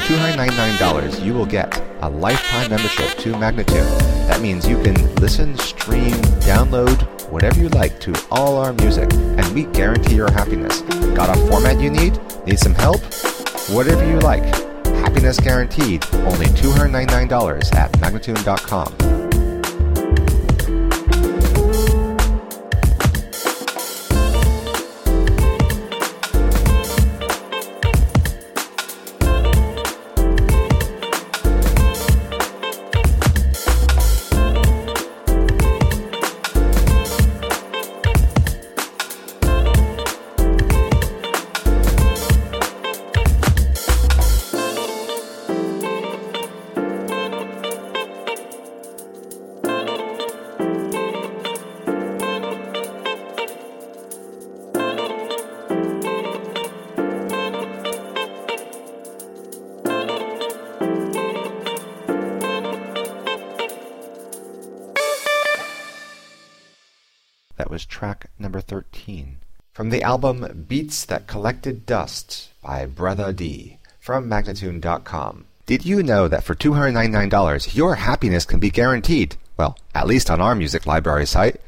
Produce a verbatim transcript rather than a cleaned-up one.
two hundred ninety-nine dollars, you will get a lifetime membership to Magnatune. That means you can listen, stream, download, whatever you like to all our music, and we guarantee your happiness. Got a format you need? Need some help? Whatever you like. Happiness guaranteed. Only two hundred ninety-nine dollars at Magnatune dot com. That was track number thirteen. From the album Beats That Collected Dust by Brother D from Magnatune dot com. Did you know that for two hundred ninety-nine dollars your happiness can be guaranteed? Well, at least on our music library site.